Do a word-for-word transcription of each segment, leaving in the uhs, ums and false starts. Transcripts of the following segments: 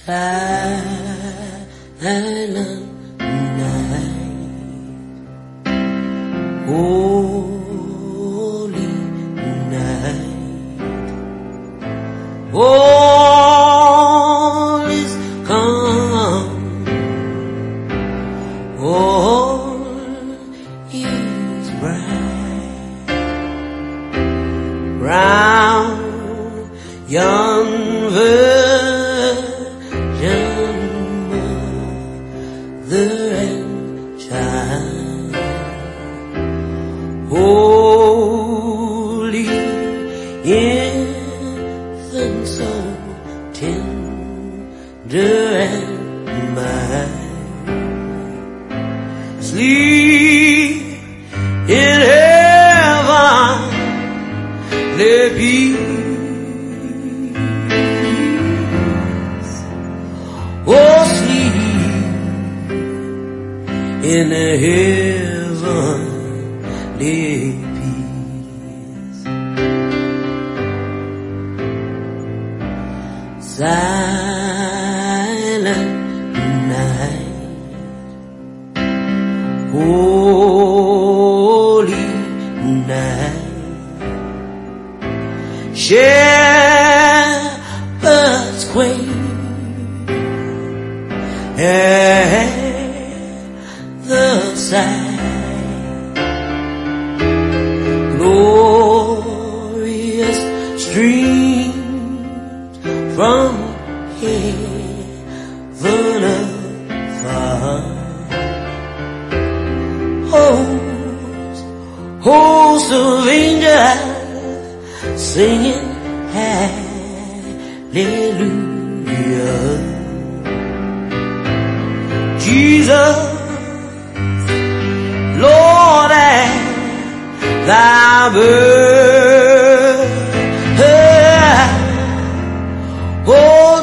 silent night, holy night, all is calm, all is bright, round yon virgin mother and child, holy infant, so tender and mild, sleep in heavenly peace. Oh, sleep in the heavenly peace. Silent night, holy night, shepherds quake at the sight, glorious streams from heaven afar, hosts, hosts of angels singing hallelujah. Jesus, Lord, at thy birth, oh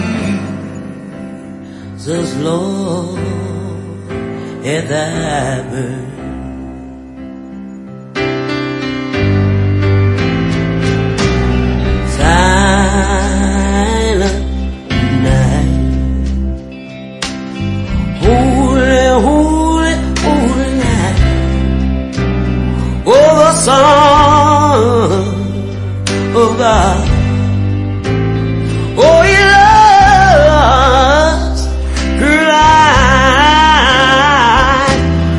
Jesus, Lord, at thy birth. Silent night, holy, holy, holy night, oh, the Son of God, oh, he loves her light,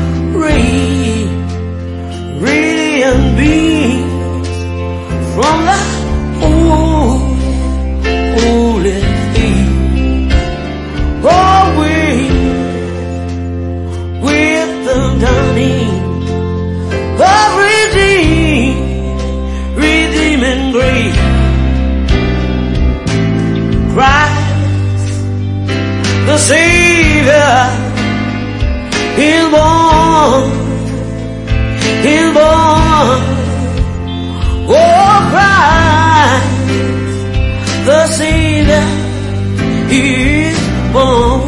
radiant beams from the holy, holy feet, oh, with the dawning of redeem, redeeming grace. Christ, the Savior, is born, is born. Oh, Christ, the Savior, is born.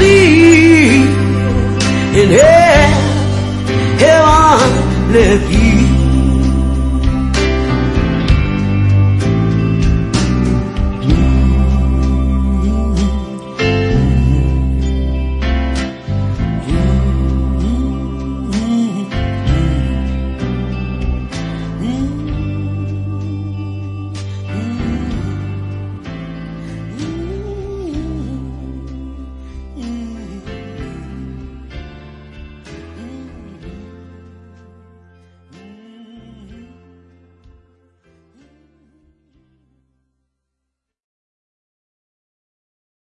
In heaven, heaven, let peace.